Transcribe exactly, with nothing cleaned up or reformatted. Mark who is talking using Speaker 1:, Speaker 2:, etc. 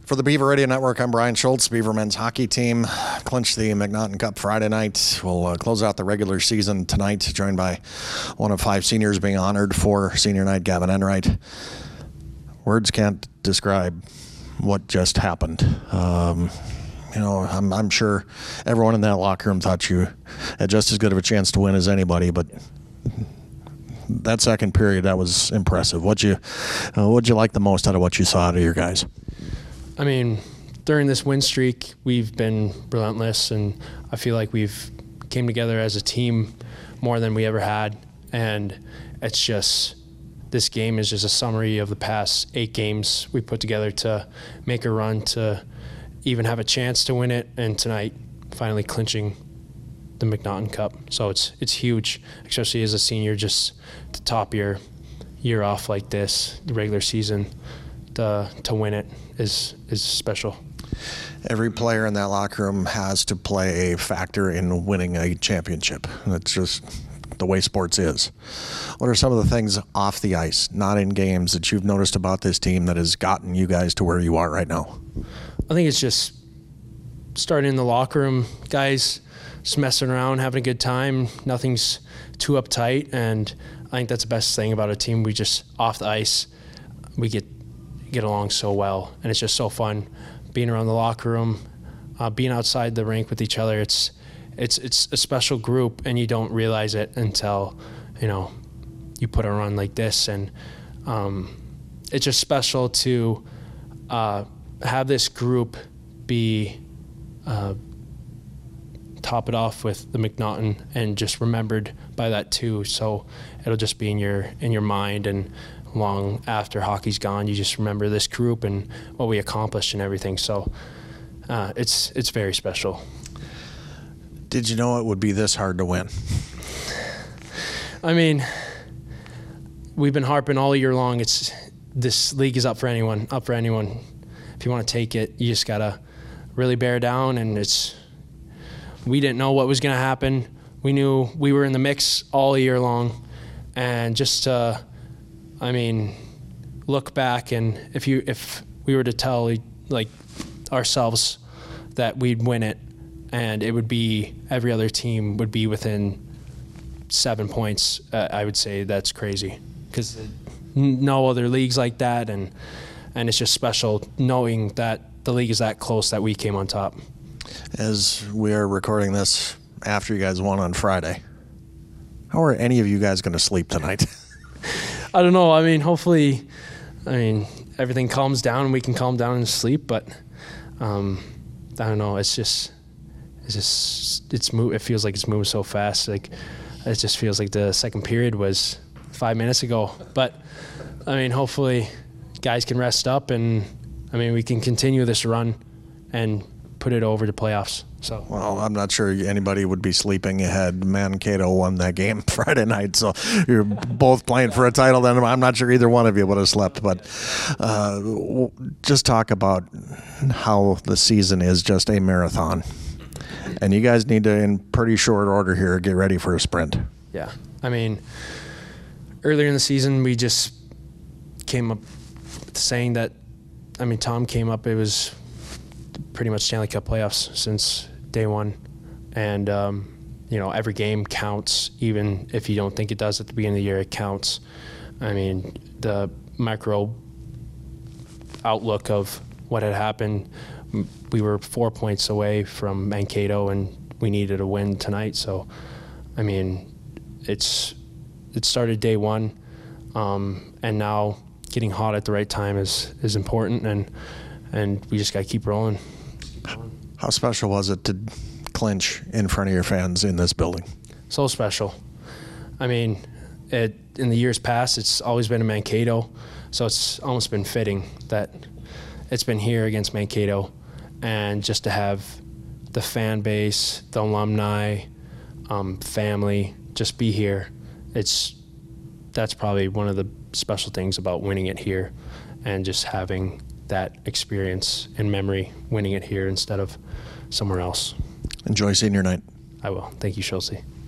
Speaker 1: For the Beaver Radio Network, I'm Brian Schultz. Beaver men's hockey team clinched the McNaughton Cup Friday night. We'll uh, close out the regular season tonight, joined by one of five seniors being honored for senior night, Gavin Enright. Words can't describe what just happened. Um, you know, I'm, I'm sure everyone in that locker room thought you had just as good of a chance to win as anybody, but that second period, that was impressive. What'd you, uh, what'd you like the most out of what you saw out of your guys?
Speaker 2: I mean, during this win streak, we've been relentless, and I feel like we've came together as a team more than we ever had. And it's just, this game is just a summary of the past eight games we put together to make a run to even have a chance to win it, and tonight finally clinching the McNaughton Cup. So it's it's huge, especially as a senior, just to top your year off like this, the regular season, to to win it is is special.
Speaker 1: Every player in that locker room has to play a factor in winning a championship. That's just the way sports is. What are some of the things off the ice, not in games, that you've noticed about this team that has gotten you guys to where you are right now?
Speaker 2: I think it's just starting in the locker room, guys just messing around, having a good time. Nothing's too uptight, and I think that's the best thing about a team. We just, off the ice, we get get along so well, and it's just so fun being around the locker room, uh, being outside the rink with each other. It's it's it's a special group, and you don't realize it until, you know, you put a run like this, and um, it's just special to uh, have this group be uh, top it off with the McNaughton, and just remembered by that too. So it'll just be in your in your mind, and long after hockey's gone, you just remember this group and what we accomplished and everything. So uh, it's it's very special.
Speaker 1: Did you know it would be this hard to win?
Speaker 2: I mean, we've been harping all year long. It's this league is up for anyone, up for anyone. If you want to take it, you just gotta really bear down. And it's we didn't know what was gonna happen. We knew we were in the mix all year long, and just to, I mean, look back, and if you if we were to tell like ourselves that we'd win it, and it would be every other team would be within seven points, uh, I would say that's crazy, because no other leagues like that, and and it's just special knowing that the league is that close that we came on top.
Speaker 1: As we are recording this after you guys won on Friday, how are any of you guys going to sleep tonight?
Speaker 2: I don't know. I mean, hopefully, I mean, everything calms down and we can calm down and sleep. But um, I don't know. It's just, it's just, it's move. It feels like it's moving so fast. Like it just feels like the second period was five minutes ago. But I mean, hopefully, guys can rest up, and I mean, we can continue this run and put it over to playoffs. So,
Speaker 1: well, I'm not sure anybody would be sleeping ahead. Mankato won that game Friday night, so you're both playing for a title. Then I'm not sure either one of you would have slept. But uh, just talk about how the season is just a marathon, and you guys need to, in pretty short order here, get ready for a sprint.
Speaker 2: Yeah, I mean, earlier in the season, we just came up saying that. I mean, Tom came up. It was pretty much Stanley Cup playoffs since day one, and um, you know, every game counts, even if you don't think it does at the beginning of the year. It counts. I mean, the micro outlook of what had happened, we were four points away from Mankato, and we needed a win tonight. So, I mean, it's it started day one, um, and now getting hot at the right time is is important, and and we just got to keep rolling.
Speaker 1: How special was it to clinch in front of your fans in this building?
Speaker 2: So special. I mean, it, in the years past, it's always been in Mankato, so it's almost been fitting that it's been here against Mankato, and just to have the fan base, the alumni, um, family, just be here. It's that's probably one of the special things about winning it here, and just having that experience in memory, winning it here instead of somewhere else.
Speaker 1: Enjoy senior night.
Speaker 2: I will. Thank you, Schultz.